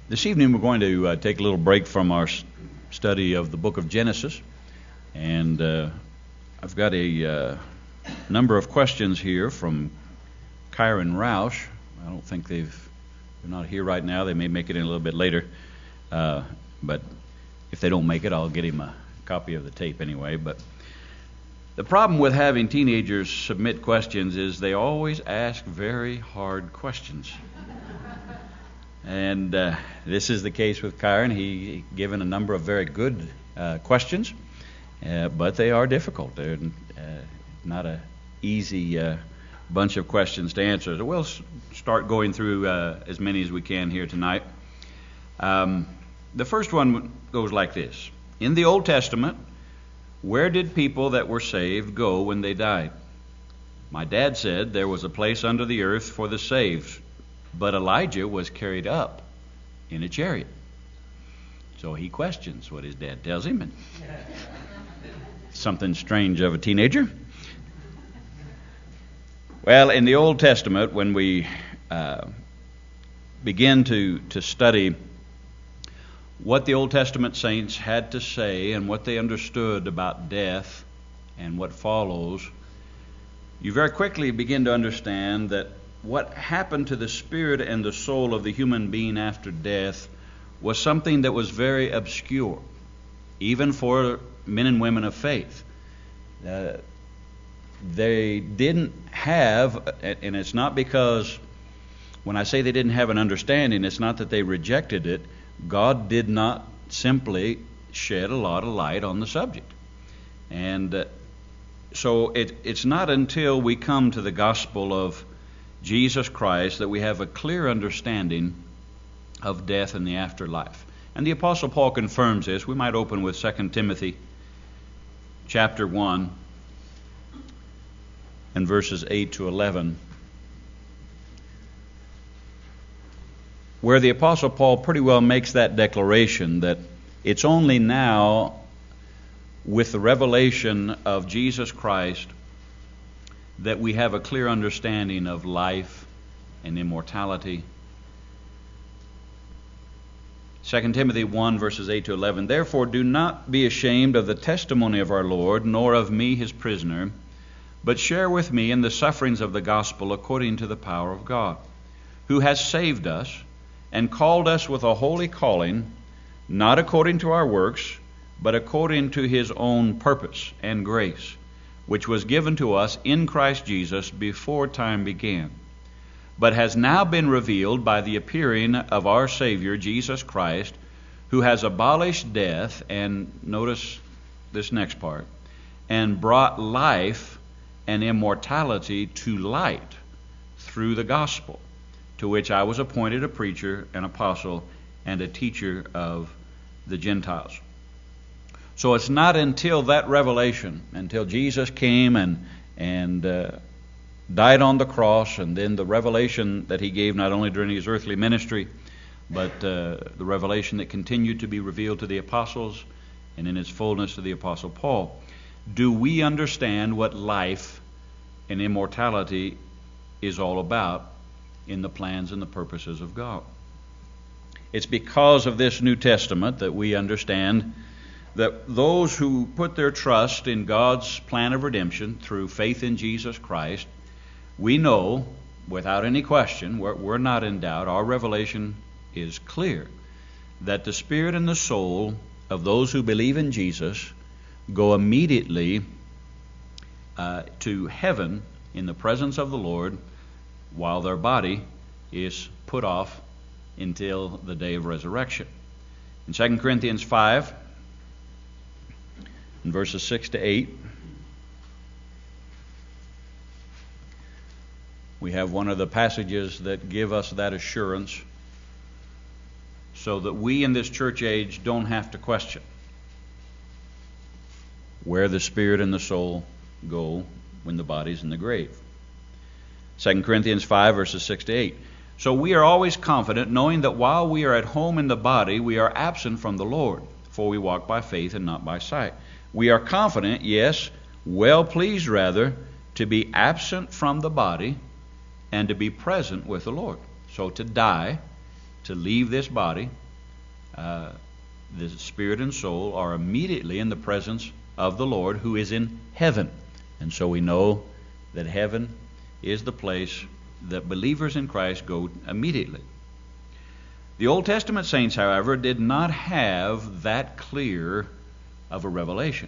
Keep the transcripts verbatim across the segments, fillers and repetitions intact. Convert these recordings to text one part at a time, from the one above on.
This evening we're going to uh, take a little break from our s- study of the book of Genesis, and uh, I've got a uh, number of questions here from Kyron Roush. I don't think they've, they're not here right now. They may make it in a little bit later, uh, but if they don't make it, I'll get him a copy of the tape anyway. But the problem with having teenagers submit questions is they always ask very hard questions. And uh, this is the case with Kyron. He given a number of very good uh, questions, uh, but they are difficult. They're uh, not an easy uh, bunch of questions to answer. So we'll s- start going through uh, as many as we can here tonight. Um, the first one goes like this. In the Old Testament, where did people that were saved go when they died? My dad said there was a place under the earth for the saved, but Elijah was carried up in a chariot. So he questions what his dad tells him, and something strange of a teenager. Well, in the Old Testament, when we uh, begin to, to study what the Old Testament saints had to say and what they understood about death and what follows, you very quickly begin to understand that what happened to the spirit and the soul of the human being after death was something that was very obscure, even for men and women of faith. Uh, they didn't have, and it's not because, when I say they didn't have an understanding, it's not that they rejected it. God did not simply shed a lot of light on the subject. And uh, so it, it's not until we come to the gospel of Jesus Christ that we have a clear understanding of death and the afterlife. And the Apostle Paul confirms this. We might open with Second Timothy chapter one and verses eight to eleven, where the Apostle Paul pretty well makes that declaration that it's only now with the revelation of Jesus Christ that we have a clear understanding of life and immortality. Second Timothy one, verses eight to eleven, Therefore do not be ashamed of the testimony of our Lord, nor of me his prisoner, but share with me in the sufferings of the gospel according to the power of God, who has saved us and called us with a holy calling, not according to our works, but according to his own purpose and grace, which was given to us in Christ Jesus before time began, but has now been revealed by the appearing of our Savior, Jesus Christ, who has abolished death, and notice this next part, and brought life and immortality to light through the gospel, to which I was appointed a preacher, an apostle, and a teacher of the Gentiles. So it's not until that revelation, until Jesus came and and uh, died on the cross, and then the revelation that he gave not only during his earthly ministry, but uh, the revelation that continued to be revealed to the apostles and in its fullness to the Apostle Paul, do we understand what life and immortality is all about in the plans and the purposes of God. It's because of this New Testament that we understand that those who put their trust in God's plan of redemption through faith in Jesus Christ, we know, without any question, we're, we're not in doubt, our revelation is clear, that the spirit and the soul of those who believe in Jesus go immediately uh, to heaven in the presence of the Lord, while their body is put off until the day of resurrection. In Second Corinthians five, in verses six to eight, we have one of the passages that give us that assurance, so that we in this church age don't have to question where the spirit and the soul go when the body's in the grave. Second Corinthians five, verses six to eight. So we are always confident, knowing that while we are at home in the body, we are absent from the Lord, for we walk by faith and not by sight. We are confident, yes, well pleased rather, to be absent from the body and to be present with the Lord. So to die to leave this body, uh, the spirit and soul are immediately in the presence of the Lord who is in heaven. And so we know that heaven is the place that believers in Christ go immediately. The Old Testament saints, however, did not have that clear of a revelation.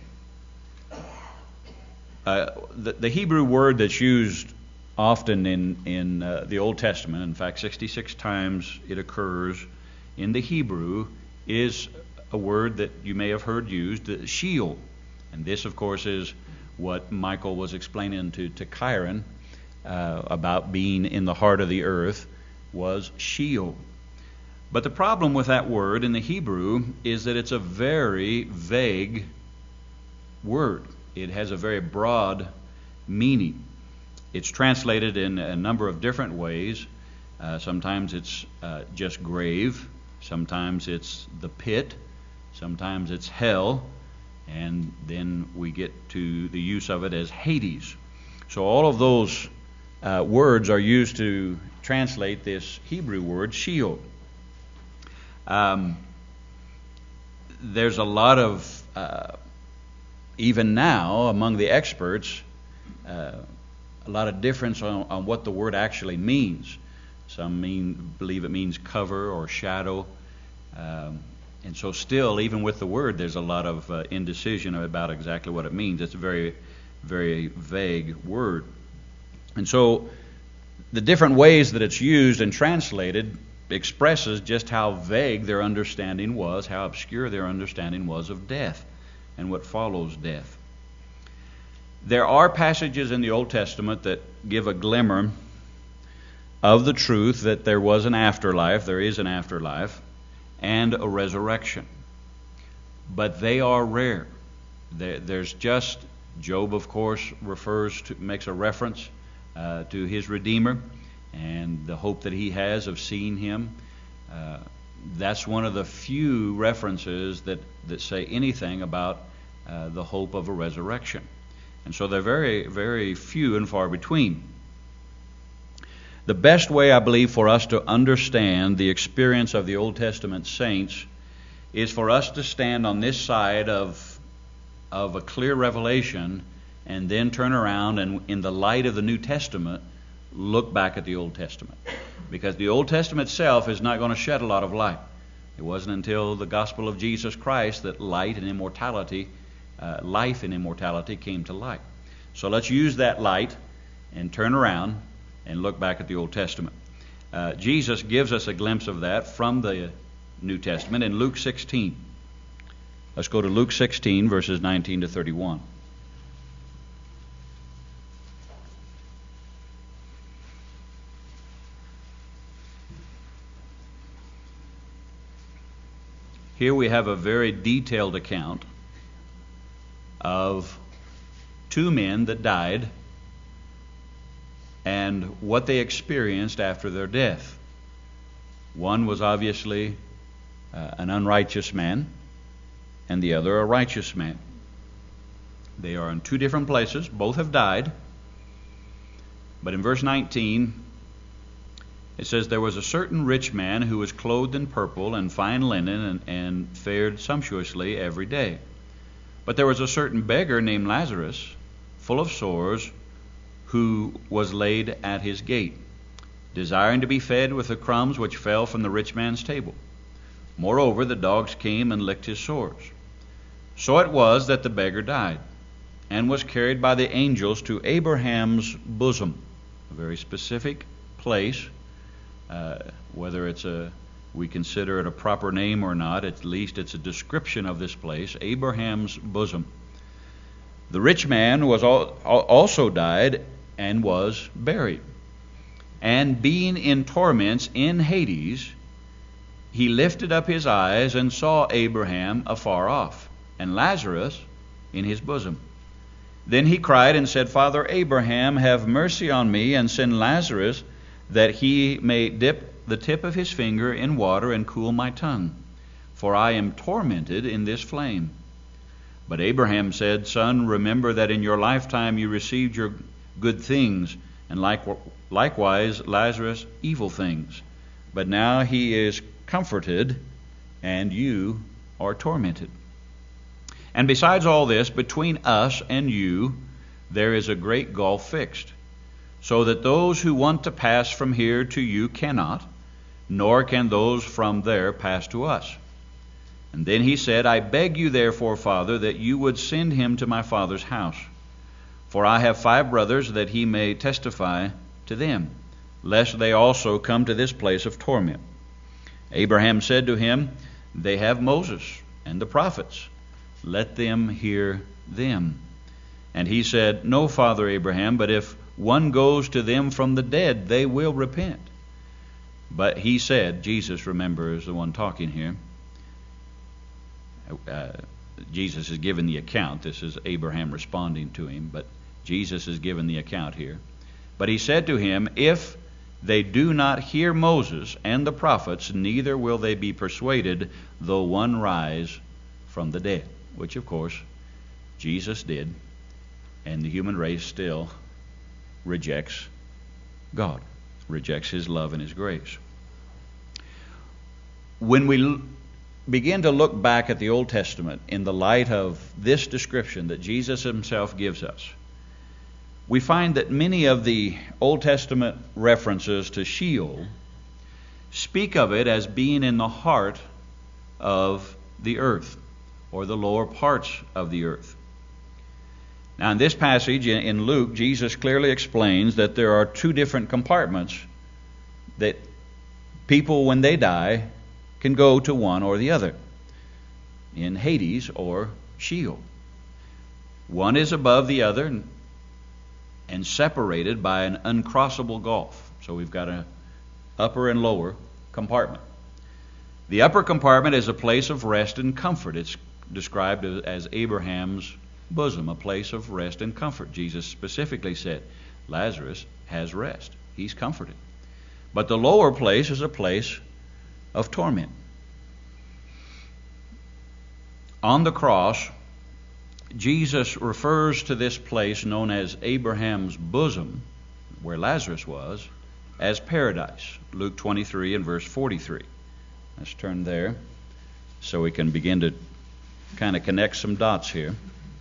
Uh, the, the Hebrew word that's used often in, in uh, the Old Testament, in fact, sixty-six times it occurs in the Hebrew, is a word that you may have heard used, uh, Sheol. And this, of course, is what Michael was explaining to, to Chiron uh, about being in the heart of the earth, was Sheol. But the problem with that word in the Hebrew is that it's a very vague word. It has a very broad meaning. It's translated in a number of different ways. Uh, sometimes it's uh, just grave. Sometimes it's the pit. Sometimes it's hell. And then we get to the use of it as Hades. So all of those uh, words are used to translate this Hebrew word, Sheol. Um, there's a lot of, uh, even now, among the experts, uh, a lot of difference on, on what the word actually means. Some mean believe it means cover or shadow. Um, and so still, even with the word, there's a lot of uh, indecision about exactly what it means. It's a very, very vague word. And so the different ways that it's used and translated expresses just how vague their understanding was, how obscure their understanding was of death and what follows death. There are passages in the Old Testament that give a glimmer of the truth that there was an afterlife, there is an afterlife, and a resurrection. But they are rare. There, there's just, Job, of course, refers to, makes a reference uh, to his Redeemer and the hope that he has of seeing him. Uh, that's one of the few references that, that say anything about uh, the hope of a resurrection. And so they're very, very few and far between. The best way, I believe, for us to understand the experience of the Old Testament saints is for us to stand on this side of, of a clear revelation and then turn around and, in the light of the New Testament, look back at the Old Testament. Because the Old Testament itself is not going to shed a lot of light. It wasn't until the gospel of Jesus Christ that light and immortality, uh, life and immortality came to light. So let's use that light and turn around and look back at the Old Testament. Uh, Jesus gives us a glimpse of that from the New Testament in Luke sixteen. Let's go to Luke sixteen, verses nineteen to thirty-one. Here we have a very detailed account of two men that died and what they experienced after their death. One was obviously uh, an unrighteous man, and the other a righteous man. They are in two different places. Both have died. But in verse nineteen, it says, "There was a certain rich man who was clothed in purple and fine linen and, and fared sumptuously every day. But there was a certain beggar named Lazarus, full of sores, who was laid at his gate, desiring to be fed with the crumbs which fell from the rich man's table. Moreover, the dogs came and licked his sores. So it was that the beggar died, and was carried by the angels to Abraham's bosom," a very specific place. Uh, whether it's a we consider it a proper name or not, at least it's a description of this place, Abraham's bosom. The rich man was al- also died and was buried. And being in torments in Hades, he lifted up his eyes and saw Abraham afar off, and Lazarus in his bosom. Then he cried and said, Father Abraham, have mercy on me, and send Lazarus, that he may dip the tip of his finger in water and cool my tongue, for I am tormented in this flame. But Abraham said, Son, remember that in your lifetime you received your good things, and like, likewise Lazarus evil things. but now he is comforted, and you are tormented. And besides all this, between us and you there is a great gulf fixed, so that those who want to pass from here to you cannot, nor can those from there pass to us. And then he said, I beg you therefore, Father, that you would send him to my father's house. For I have five brothers, that he may testify to them, lest they also come to this place of torment. Abraham said to him, They have Moses and the prophets. Let them hear them. And he said, No, Father Abraham, but if one goes to them from the dead, they will repent. But he said, Jesus, remember, is the one talking here. Uh, Jesus is giving the account. This is Abraham responding to him, but Jesus is giving the account here. But he said to him, If they do not hear Moses and the prophets, neither will they be persuaded, though one rise from the dead. Which, of course, Jesus did, and the human race still rejects God, rejects his love and his grace. When we l- begin to look back at the Old Testament in the light of this description that Jesus himself gives us, we find that many of the Old Testament references to Sheol speak of it as being in the heart of the earth, or the lower parts of the earth. Now, in this passage in Luke, Jesus clearly explains that there are two different compartments that people, when they die, can go to one or the other, in Hades or Sheol. One is above the other and separated by an uncrossable gulf. So we've got an upper and lower compartment. The upper compartment is a place of rest and comfort. It's described as Abraham's bosom, a place of rest and comfort. Jesus specifically said, Lazarus has rest. He's comforted. But the lower place is a place of torment. On the cross, Jesus refers to this place known as Abraham's bosom, where Lazarus was, as paradise. Luke twenty-three and verse forty-three. Let's turn there so we can begin to kind of connect some dots here.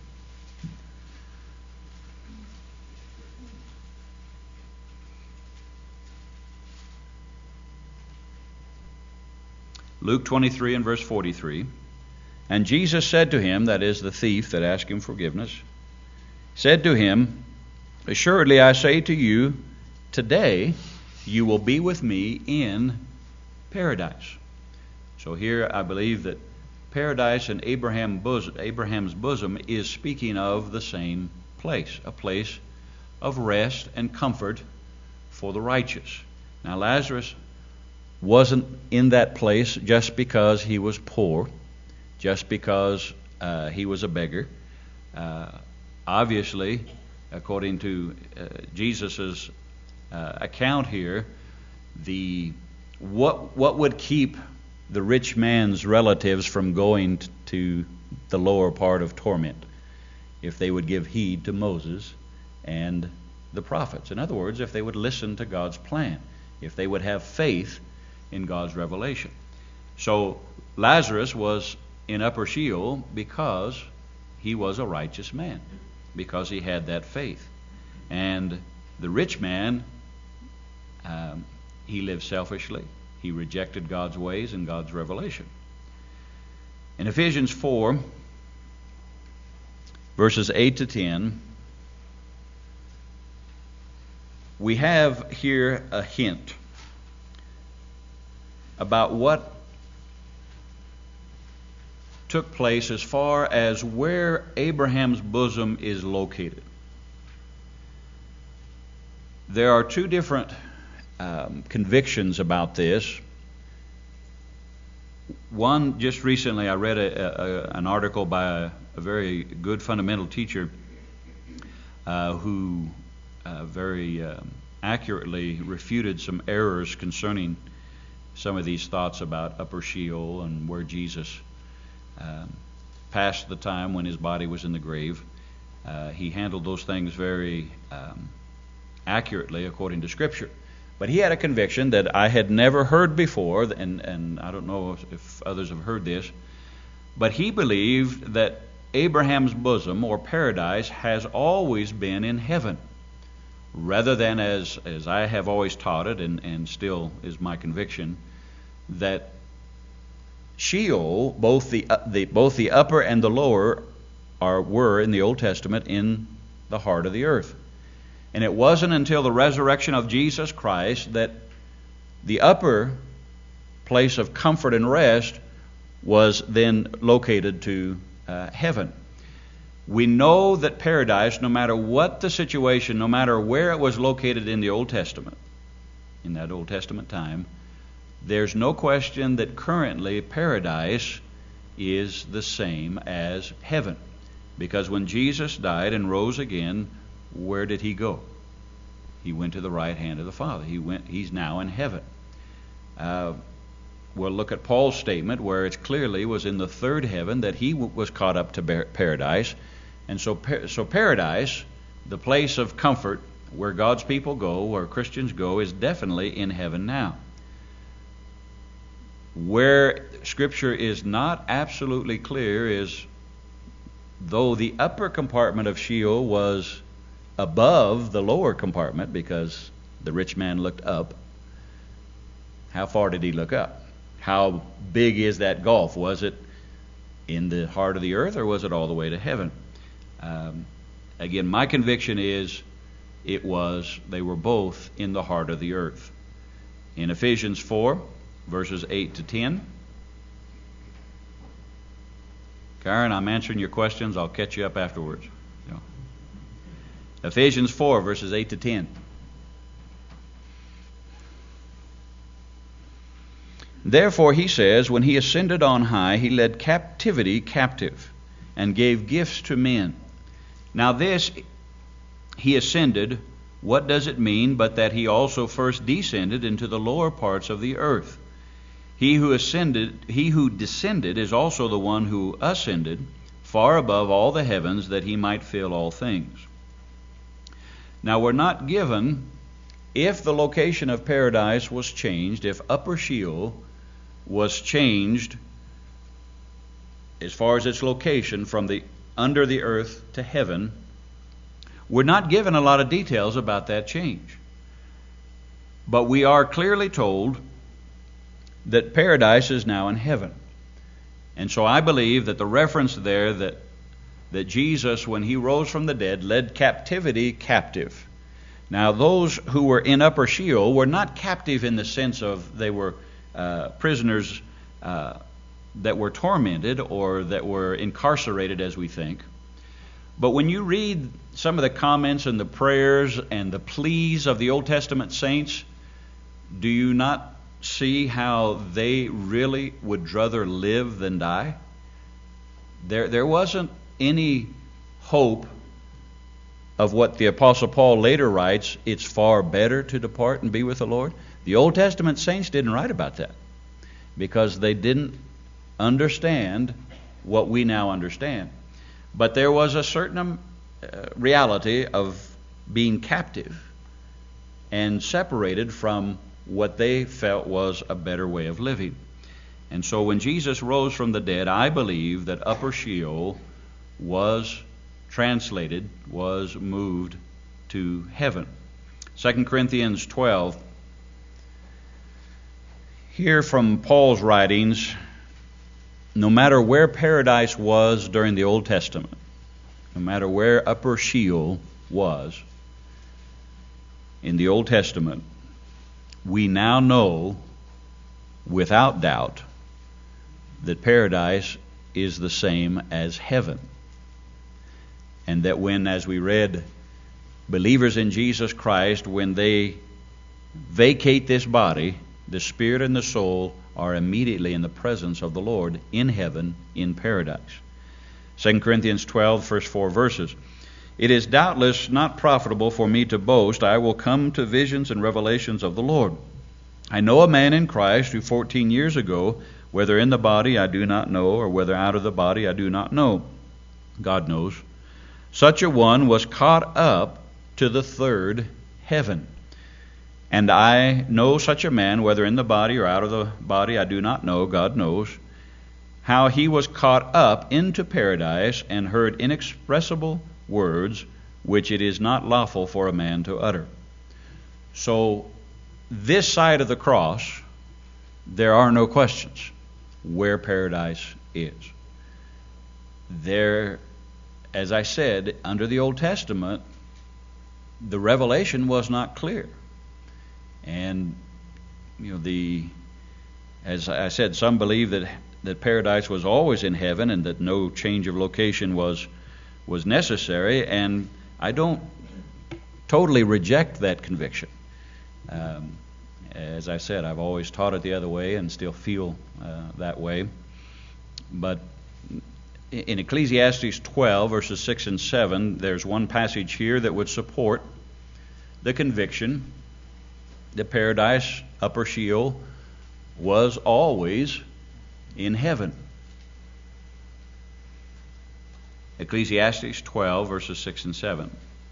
Luke twenty-three and verse forty-three. And Jesus said to him, that is the thief that asked him forgiveness, said to him, Assuredly I say to you, today you will be with me in paradise. So here I believe that paradise and Abraham bosom, Abraham's bosom is speaking of the same place, a place of rest and comfort for the righteous. Now Lazarus wasn't in that place just because he was poor, just because uh, he was a beggar. Uh, obviously, according to uh, Jesus' uh, account here, the what what would keep the rich man's relatives from going t- to the lower part of torment? If they would give heed to Moses and the prophets. In other words, if they would listen to God's plan, if they would have faith in God's revelation. So Lazarus was in Upper Sheol because he was a righteous man, because he had that faith. And the rich man, um, he lived selfishly. He rejected God's ways and God's revelation. In Ephesians four, verses eight to ten, we have here a hint about what took place as far as where Abraham's bosom is located. There are two different um, convictions about this. One, just recently I read a, a, an article by a, a very good fundamental teacher uh, who uh, very uh, accurately refuted some errors concerning some of these thoughts about Upper Sheol and where Jesus um, passed the time when his body was in the grave. Uh, he handled those things very um, accurately according to Scripture. But he had a conviction that I had never heard before, and, and I don't know if others have heard this, but he believed that Abraham's bosom, or paradise, has always been in heaven, rather than, as, as I have always taught it, and, and still is my conviction, that Sheol, both the, uh, the both the upper and the lower, are were in the Old Testament in the heart of the earth. And it wasn't until the resurrection of Jesus Christ that the upper place of comfort and rest was then located to uh, heaven. We know that paradise, no matter what the situation, no matter where it was located in the Old Testament, in that Old Testament time, there's no question that currently paradise is the same as heaven. Because when Jesus died and rose again, where did he go? He went to the right hand of the Father. He went. He's now in heaven. Uh, we'll look at Paul's statement where it clearly was in the third heaven that he w- was caught up to bar- paradise. And so, par- so paradise, the place of comfort where God's people go, where Christians go, is definitely in heaven now. Where Scripture is not absolutely clear is, though the upper compartment of Sheol was above the lower compartment because the rich man looked up, how far did he look up? How big is that gulf? Was it in the heart of the earth, or was it all the way to heaven? Um, again, my conviction is it was, they were both in the heart of the earth. In Ephesians four, verses eight to ten. Karen, I'm answering your questions. I'll catch you up afterwards. Yeah. Ephesians four, verses eight to ten. Therefore, he says, when he ascended on high, he led captivity captive and gave gifts to men. Now this, he ascended, what does it mean but that he also first descended into the lower parts of the earth? He who ascended, he who descended is also the one who ascended far above all the heavens, that he might fill all things. Now we're not given if the location of paradise was changed, if Upper Sheol was changed as far as its location from the under the earth to heaven. We're not given a lot of details about that change. But we are clearly told that paradise is now in heaven. And so I believe that the reference there that that Jesus, when he rose from the dead, led captivity captive. Now those who were in Upper Sheol were not captive in the sense of they were uh, prisoners uh, that were tormented or that were incarcerated, as we think. But when you read some of the comments and the prayers and the pleas of the Old Testament saints, do you not see how they really would rather live than die? There, there wasn't any hope of what the Apostle Paul later writes, it's far better to depart and be with the Lord. The Old Testament saints didn't write about that because they didn't understand what we now understand. But there was a certain um, uh, reality of being captive and separated from what they felt was a better way of living. And so when Jesus rose from the dead, I believe that Upper Sheol was translated, was moved to heaven. Second Corinthians twelve. Here from Paul's writings, no matter where paradise was during the Old Testament, no matter where Upper Sheol was in the Old Testament, we now know without doubt that paradise is the same as heaven. And that when, as we read, believers in Jesus Christ, when they vacate this body, the spirit and the soul are immediately in the presence of the Lord in heaven, in paradise. Second Corinthians twelve, first four verses. It is doubtless not profitable for me to boast. I will come to visions and revelations of the Lord. I know a man in Christ who fourteen years ago, whether in the body I do not know, or whether out of the body I do not know, God knows, such a one was caught up to the third heaven. And I know such a man, whether in the body or out of the body, I do not know, God knows, how he was caught up into paradise and heard inexpressible words which it is not lawful for a man to utter. So, this side of the cross, there are no questions where paradise is. There, as I said, under the Old Testament, the revelation was not clear. And, you know, the, as I said, some believe that, that paradise was always in heaven and that no change of location was was necessary, and I don't totally reject that conviction. Um, as I said, I've always taught it the other way and still feel uh, that way. But in Ecclesiastes twelve, verses six and seven, there's one passage here that would support the conviction that paradise, upper Sheol, was always in heaven. Ecclesiastes twelve, verses six and seven.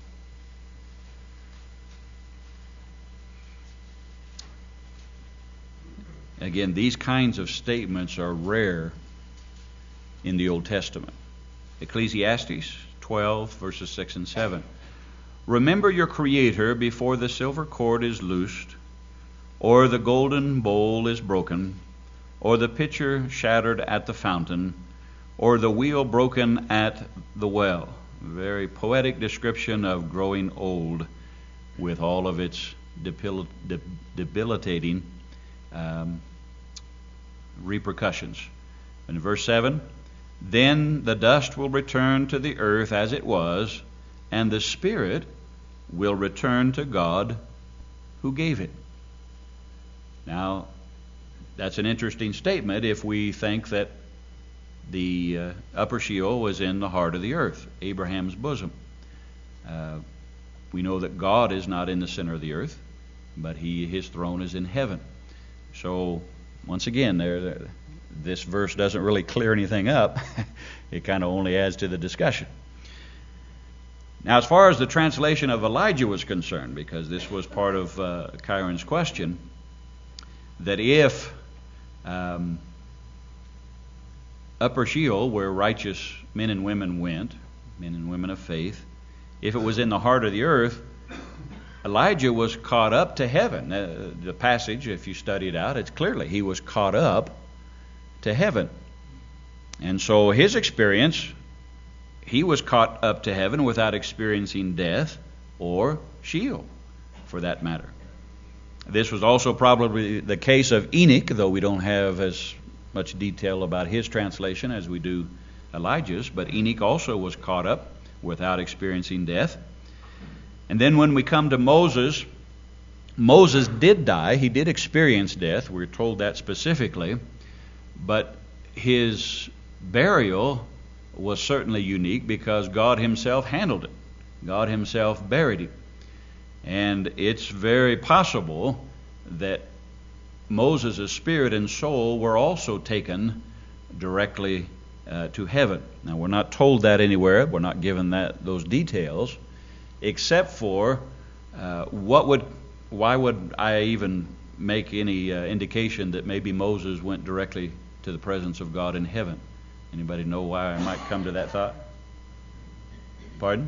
Again, these kinds of statements are rare in the Old Testament. Ecclesiastes twelve, verses six and seven. Remember your Creator before the silver cord is loosed, or the golden bowl is broken, or the pitcher shattered at the fountain, or the wheel broken at the well. Very poetic description of growing old with all of its debil- de- debilitating um, repercussions. In verse seven, then the dust will return to the earth as it was, and the spirit will return to God who gave it. Now, that's an interesting statement if we think that the uh, upper Sheol was in the heart of the earth, Abraham's bosom. Uh, we know that God is not in the center of the earth, but he, his throne is in heaven. So, once again, there, this verse doesn't really clear anything up. It kind of only adds to the discussion. Now, as far as the translation of Elijah was concerned, because this was part of uh, Kyron's question, that if um, upper Sheol, where righteous men and women went, men and women of faith, if it was in the heart of the earth, Elijah was caught up to heaven. Uh, the passage, if you study it out, it's clearly he was caught up to heaven. And so his experience, he was caught up to heaven without experiencing death or Sheol, for that matter. This was also probably the case of Enoch, though we don't have as much detail about his translation as we do Elijah's, but Enoch also was caught up without experiencing death. And then when we come to Moses, Moses did die. He did experience death. We're told that specifically. But his burial was certainly unique because God himself handled it. God himself buried him. And it's very possible that Moses' spirit and soul were also taken directly uh, to heaven. Now, we're not told that anywhere. We're not given that those details, except for uh, what would, why would I even make any uh, indication that maybe Moses went directly to the presence of God in heaven? Anybody know why I might come to that thought? Pardon?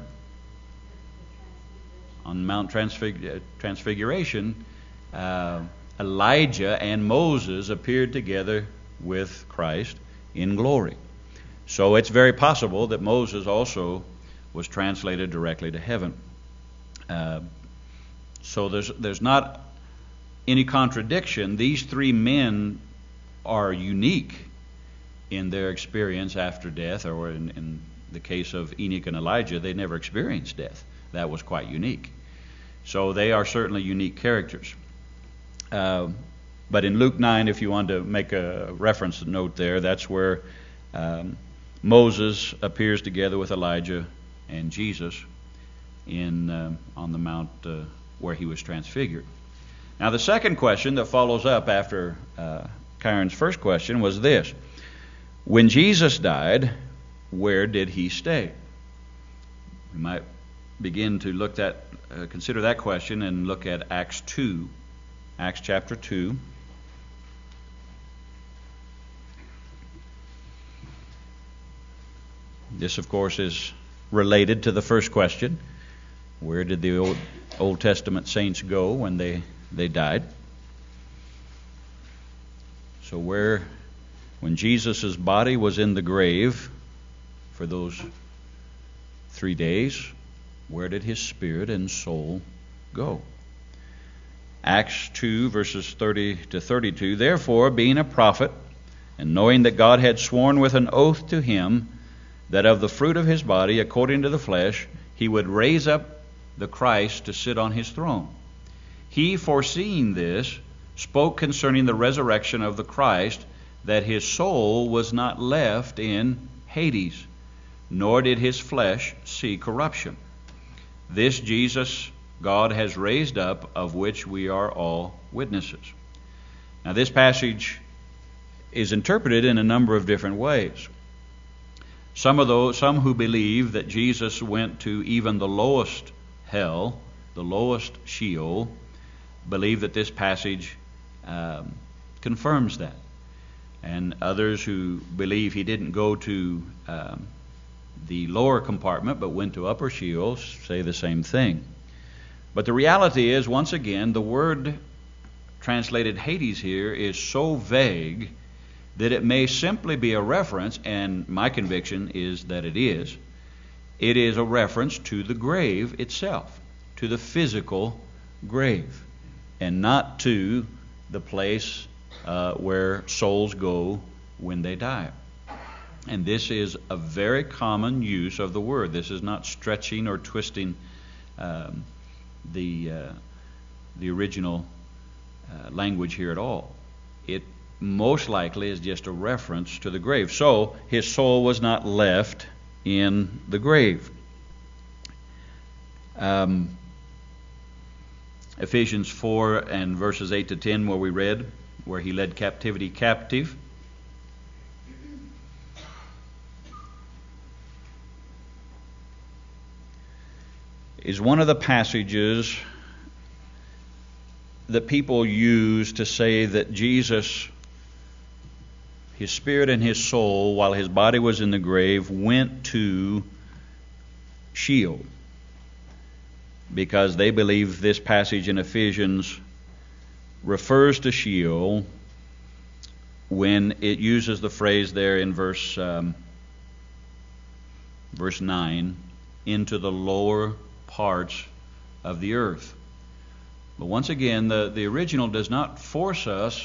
On Mount Transfig- Transfiguration, uh, Elijah and Moses appeared together with Christ in glory. So it's very possible that Moses also was translated directly to heaven. Uh, so there's there's not any contradiction. These three men are unique in their experience after death, or in, in the case of Enoch and Elijah, they never experienced death. That was quite unique. So they are certainly unique characters. Uh, but in Luke nine, if you want to make a reference note there, that's where um, Moses appears together with Elijah and Jesus in uh, on the mount uh, where he was transfigured. Now, the second question that follows up after uh, Kyron's first question was this: when Jesus died, where did he stay? We might begin to look at uh, consider that question and look at Acts two Acts chapter two. This, of course, is related to the first question. Where did the Old, Old Testament saints go when they, they died? So where, when Jesus' body was in the grave for those three days, where did his spirit and soul go? Acts two, verses thirty to thirty-two. Therefore, being a prophet, and knowing that God had sworn with an oath to him that of the fruit of his body, according to the flesh, he would raise up the Christ to sit on his throne. He, foreseeing this, spoke concerning the resurrection of the Christ, that his soul was not left in Hades, nor did his flesh see corruption. This Jesus God has raised up, of which we are all witnesses. Now, this passage is interpreted in a number of different ways. Some of those, some who believe that Jesus went to even the lowest hell, the lowest Sheol, believe that this passage um, confirms that. And others who believe he didn't go to um, the lower compartment but went to upper Sheol say the same thing. But the reality is, once again, the word translated Hades here is so vague that it may simply be a reference, and my conviction is that it is. It is a reference to the grave itself, to the physical grave, and not to the place uh, where souls go when they die. And this is a very common use of the word. This is not stretching or twisting um, the uh, the original uh, language here at all. It most likely is just a reference to the grave. So his soul was not left in the grave. Um, Ephesians four and verses eight to ten, where we read, where he led captivity captive. Is one of the passages that people use to say that Jesus, his spirit and his soul, while his body was in the grave, went to Sheol, because they believe this passage in Ephesians refers to Sheol when it uses the phrase there in verse um, verse nine, into the lower parts of the earth. But once again, the, the original does not force us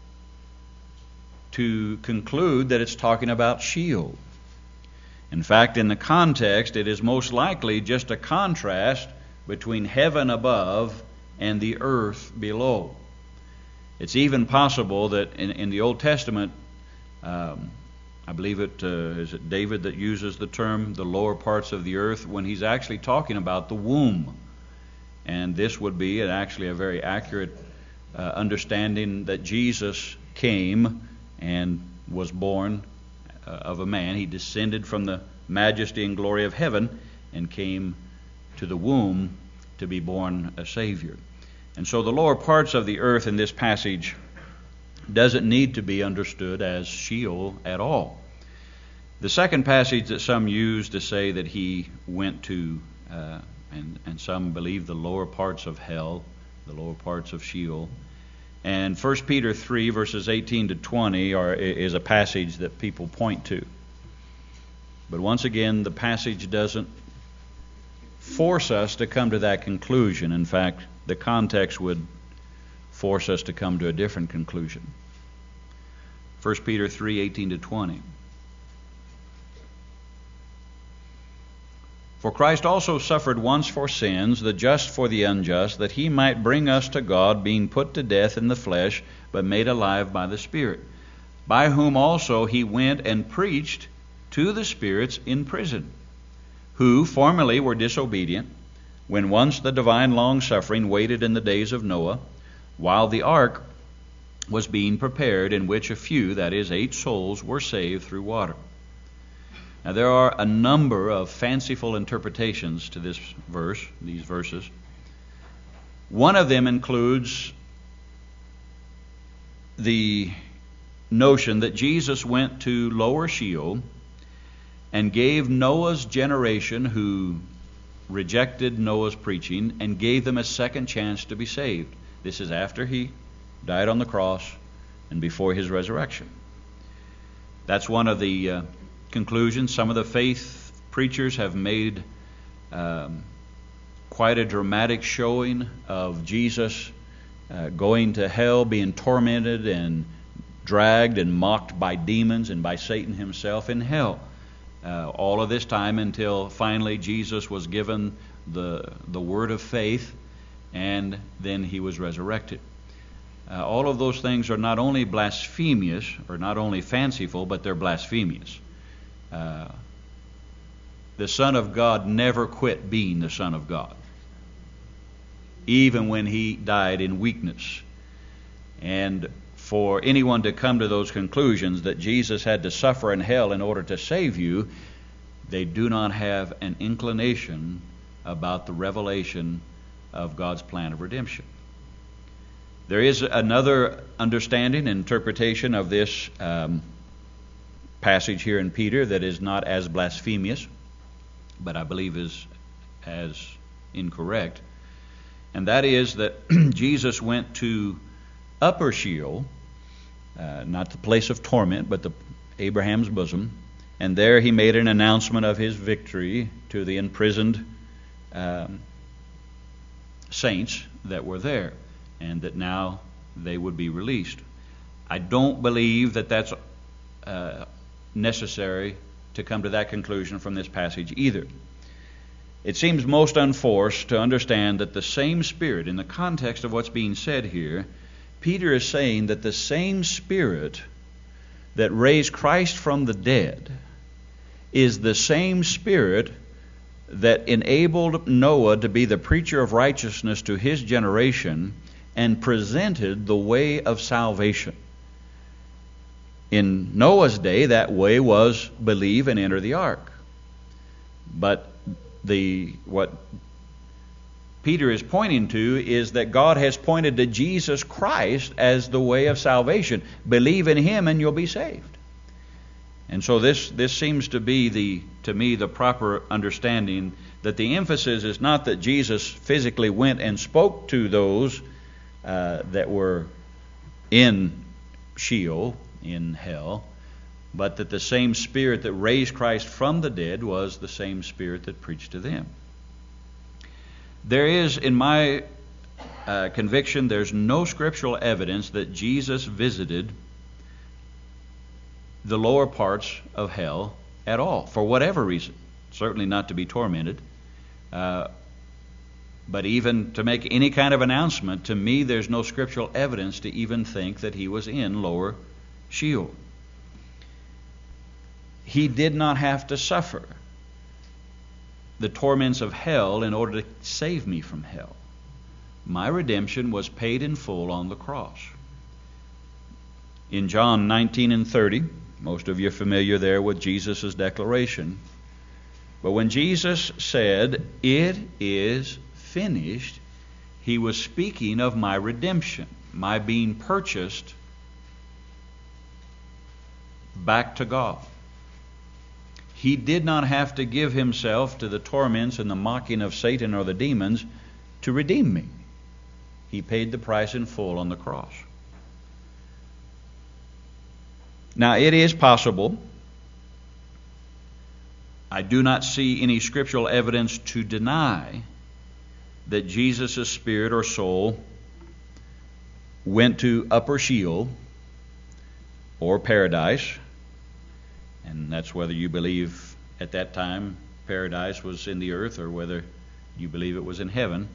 to conclude that it's talking about Sheol. In fact, in the context, it is most likely just a contrast between heaven above and the earth below. It's even possible that in, in the Old Testament, um, I believe it uh, is it David that uses the term the lower parts of the earth when he's actually talking about the womb. And this would be an, actually a very accurate uh, understanding that Jesus came and was born uh, of a man. He descended from the majesty and glory of heaven and came to the womb to be born a Savior. And so the lower parts of the earth in this passage doesn't need to be understood as Sheol at all. The second passage that some use to say that he went to, uh, and, and some believe the lower parts of hell, the lower parts of Sheol, and First Peter three, verses eighteen to twenty are, is a passage that people point to. But once again, the passage doesn't force us to come to that conclusion. In fact, the context would force us to come to a different conclusion. First Peter three, eighteen to twenty. For Christ also suffered once for sins, the just for the unjust, that he might bring us to God, being put to death in the flesh, but made alive by the Spirit, by whom also he went and preached to the spirits in prison, who formerly were disobedient, when once the divine long-suffering waited in the days of Noah, while the ark was being prepared, in which a few, that is, eight souls, were saved through water. Now, there are a number of fanciful interpretations to this verse, these verses. One of them includes the notion that Jesus went to lower Sheol and gave Noah's generation, who rejected Noah's preaching, and gave them a second chance to be saved. This is after he died on the cross and before his resurrection. That's one of the uh, conclusions. Some of the faith preachers have made um, quite a dramatic showing of Jesus uh, going to hell, being tormented and dragged and mocked by demons and by Satan himself in hell. Uh, all of this time until finally Jesus was given the the word of faith, and then he was resurrected. Uh, all of those things are not only blasphemous, or not only fanciful, but they're blasphemous. Uh, the Son of God never quit being the Son of God, even when he died in weakness. And for anyone to come to those conclusions that Jesus had to suffer in hell in order to save you, they do not have an inclination about the revelation of God's plan of redemption. There is another understanding, interpretation of this um, passage here in Peter that is not as blasphemous, but I believe is as incorrect. And that is that Jesus went to upper Sheol, uh, not the place of torment, but the Abraham's bosom, and there he made an announcement of his victory to the imprisoned um, saints that were there, and that now they would be released. I don't believe that that's uh, necessary to come to that conclusion from this passage either. It seems most unforced to understand that the same Spirit, in the context of what's being said here, Peter is saying that the same Spirit that raised Christ from the dead is the same Spirit that enabled Noah to be the preacher of righteousness to his generation and presented the way of salvation. In Noah's day, that way was believe and enter the ark. But the what Peter is pointing to is that God has pointed to Jesus Christ as the way of salvation. Believe in him and you'll be saved. And so this this seems to be the to me the proper understanding, that the emphasis is not that Jesus physically went and spoke to those uh, that were in Sheol, in hell, but that the same Spirit that raised Christ from the dead was the same Spirit that preached to them. There is, in my uh, conviction, there's no scriptural evidence that Jesus visited the lower parts of hell at all, for whatever reason. Certainly not to be tormented. Uh, but even to make any kind of announcement, to me there's no scriptural evidence to even think that he was in lower Sheol. He did not have to suffer the torments of hell in order to save me from hell. My redemption was paid in full on the cross. In John nineteen and thirty, most of you are familiar there with Jesus' declaration. But when Jesus said, "It is finished," he was speaking of my redemption, my being purchased back to God. He did not have to give himself to the torments and the mocking of Satan or the demons to redeem me. He paid the price in full on the cross. Now, it is possible, I do not see any scriptural evidence to deny that Jesus' spirit or soul went to upper Sheol or paradise, and that's whether you believe at that time paradise was in the earth or whether you believe it was in heaven.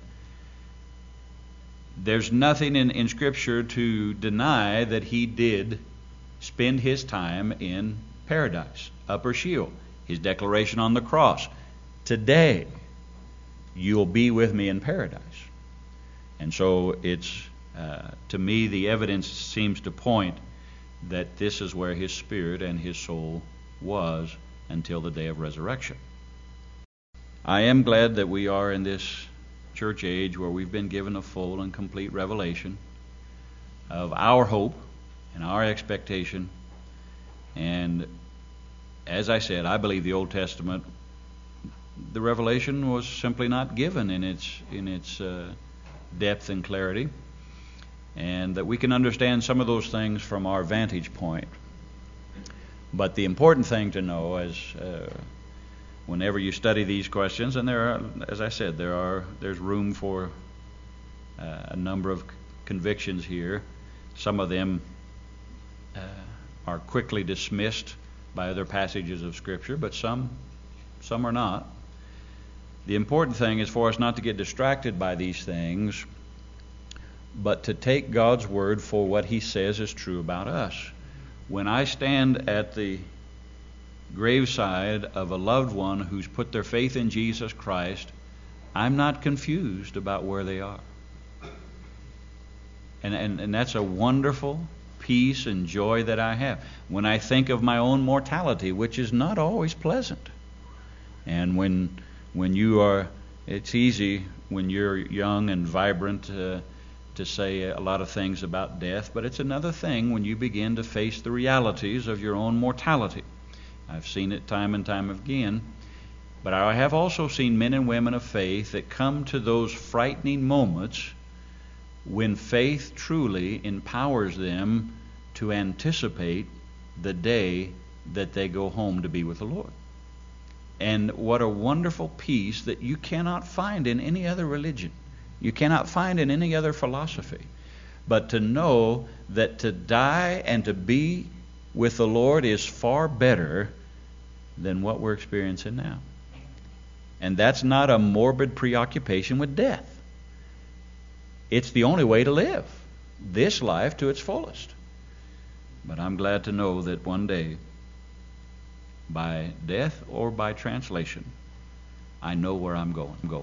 There's nothing in, in Scripture to deny that he did spend his time in paradise, upper Sheol. His declaration on the cross, "Today you'll be with me in paradise." And so it's, uh, to me, the evidence seems to point that this is where his spirit and his soul was until the day of resurrection. I am glad that we are in this church age where we've been given a full and complete revelation of our hope and our expectation. And as I said, I believe the Old Testament, the revelation was simply not given in its in its uh, depth and clarity, and that we can understand some of those things from our vantage point. But the important thing to know is, uh, whenever you study these questions, and there are, as I said, there are there's room for uh, a number of convictions here. Some of them uh, are quickly dismissed by other passages of Scripture, but some some are not. The important thing is for us not to get distracted by these things, but to take God's word for what He says is true about us. When I stand at the graveside of a loved one who's put their faith in Jesus Christ, I'm not confused about where they are. And, and, and that's a wonderful peace and joy that I have. When I think of my own mortality, which is not always pleasant. And when when you are, it's easy when you're young and vibrant uh, to say a lot of things about death, but it's another thing when you begin to face the realities of your own mortality. I've seen it time and time again, but I have also seen men and women of faith that come to those frightening moments when faith truly empowers them to anticipate the day that they go home to be with the Lord. And what a wonderful peace that you cannot find in any other religion. You cannot find in any other philosophy. But to know that to die and to be with the Lord is far better than what we're experiencing now. And that's not a morbid preoccupation with death. It's the only way to live this life to its fullest. But I'm glad to know that one day, by death or by translation, I know where I'm going. I'm going.